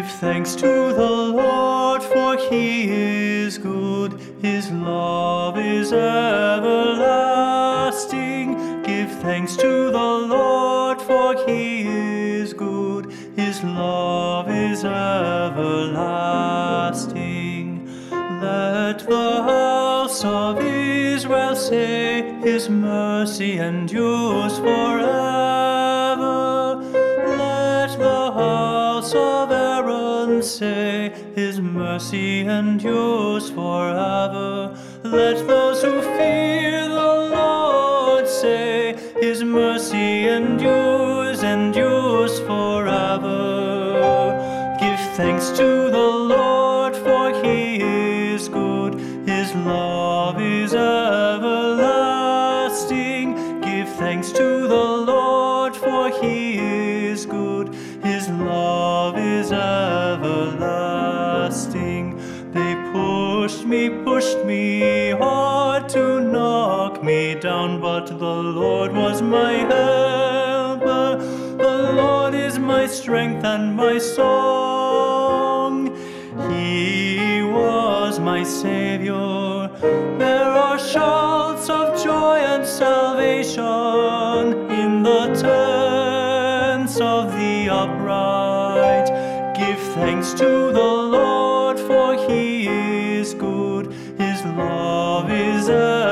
Give thanks to the Lord, for he is good. His love is everlasting. Give thanks to the Lord, for he is good. His love is everlasting. Let the house of Israel say, his mercy endures forever. Let the house of Aaron say, his mercy endures forever. Let those who fear the Lord say, his mercy endures forever. Give thanks to the Lord, for he is good. His love is everlasting. Give thanks to the Lord, for he is good. His love is everlasting. They pushed me hard to knock me down, but the Lord was my helper. The Lord is my strength and my song. He was my Savior. There are shouts of joy and salvation in the tents of the upright. Give thanks to the Lord, for he is good. His love is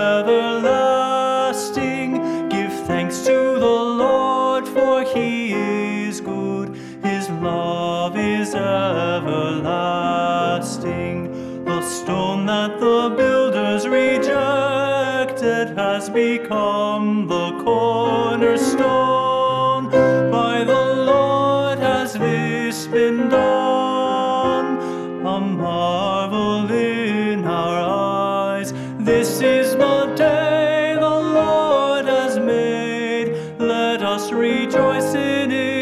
everlasting. Give thanks to the Lord, for he is good. His love is everlasting. The stone that the builders rejected has become the cornerstone. By the Lord has this been done, a marvel in our eyes. This is the day the Lord has made. Let us rejoice in it.